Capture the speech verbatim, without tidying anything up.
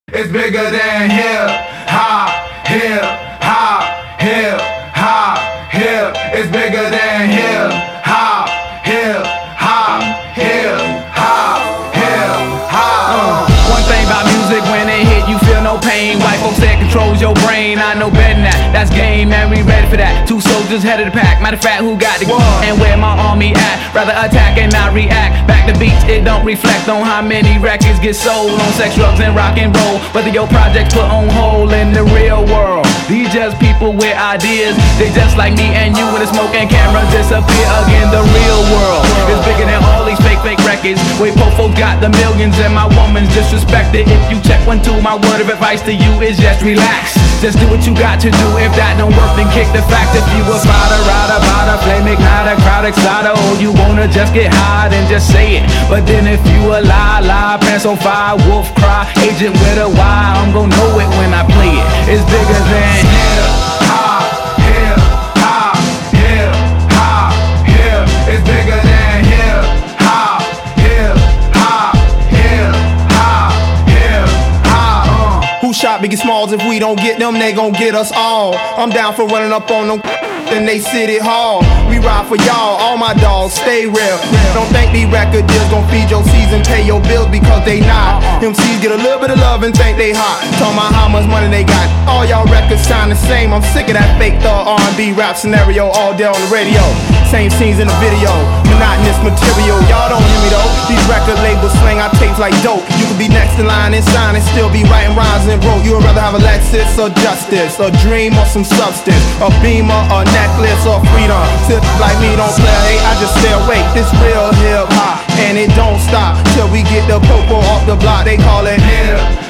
It's bigger than hip hop, hip hop, hip hop, hip. It's bigger than hip hop, hip hop, hip hop, hip hop. One thing about music, when it hit, you feel no pain. White folks say it controls your brain. I know better than that. That's game, man. We ready for that. Two soldiers head of the pack. Matter of fact, who got the gun and where my army at? Rather attack and not react. Back to beats, it don't reflect on how many records get sold on sex, drugs, and rock and roll. Whether your projects put on hold in the real world. These just people with ideas. They just like me and you when the smoke and cameras disappear again. The real world is bigger than all these fake, fake records. Wait, Popo got the millions and my woman's disrespected. If you check one, two, my word of advice to you is just relax. Just do what you got to do. If that don't work, then kick the fact. If you a fighter, rider, bada, flame igniter, crowd exciter, or you wanna just get high, then just say it. But then if you a lie, lie, pants on fire, wolf cry, agent with a Y, I'm gon' know it when I play it. It's bigger than hip hop, hip hop, hip hop, hip. It's bigger than hip hop, hip hop, hip hop, hip hop. Who shot Biggie Smalls? If we don't get them, they gon' get us all. I'm down for running up on them in they city hall. We ride for y'all, all my dogs stay real. Don't think these record deals gon' feed your season, pay your bills, because they not. M Cs get a little bit of love and think they hot. Talking about how much money they got. All y'all records sound the same. I'm sick of that fake thug R and B rap scenario all day on the radio. Same scenes in the video, monotonous material. Y'all don't hear me though. These record labels slang our tapes like dope. You could be next in line and sign and still be writing rhymes and broke. You would rather have a Lexus or justice, a dream or some substance, a beamer, a necklace or freedom. Tip like me don't play, hey, I just stay awake. This real hip hop and it don't stop till we get the popo off the block. They call it hip